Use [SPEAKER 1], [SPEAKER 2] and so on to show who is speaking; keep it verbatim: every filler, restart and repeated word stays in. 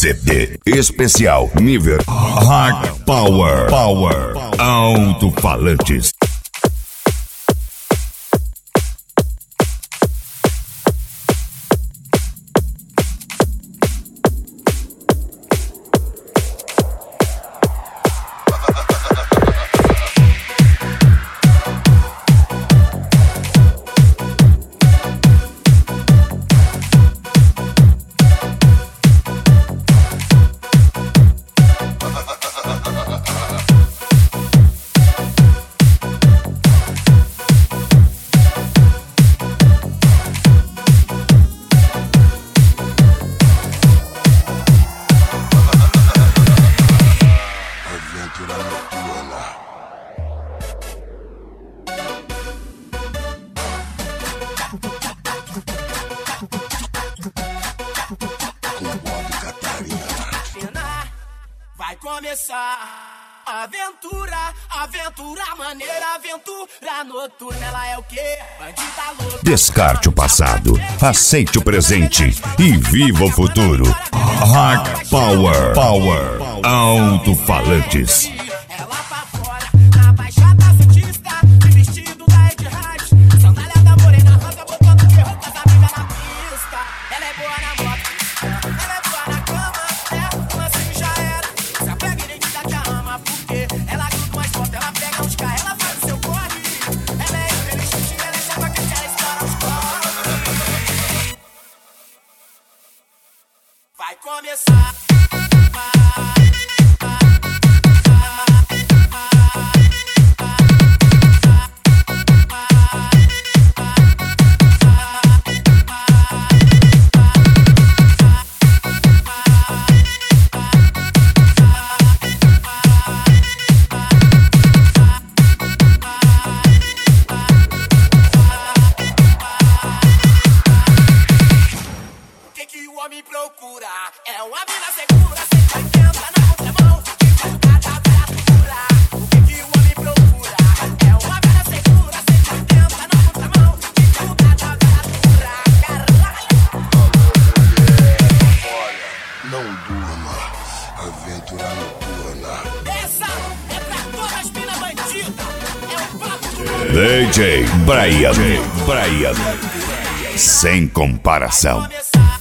[SPEAKER 1] C D especial nível Hard Power. Power. Alto-falantes.
[SPEAKER 2] Vai começar a aventura, aventura maneira, aventura noturna. Ela é o quê? Bandida louca.
[SPEAKER 1] Descarte o passado, aceite o presente e viva o futuro. Hard Power. Power. Alto-falantes.
[SPEAKER 2] Ela pra fora, na baixada santista, de vestido da Ed Harris, sandália da morena, roda botando terror com as amigas na pista. Ela é boa na moto, ela é boa na cama, é, o lance já era. Se apega e identidade a ama, porque ela gruda umas fotos, ela pega uns carros, ela faz o seu corre. Ela é inteligente, ela é chapa que ela estoura os corres. Vai começar. Me procura, é uma mina segura, cento e oitenta na contramão, que faz o cada temperatura. O que que o homem procura? É uma mina segura, cento e oitenta na contramão, que faz o cada temperatura. Caralho!
[SPEAKER 3] Olha, não durma, aventura noturna.
[SPEAKER 2] Essa é pra todas as minas bandidas, é o papo do
[SPEAKER 1] D J Brian. Brian. Sem comparação.
[SPEAKER 2] começar.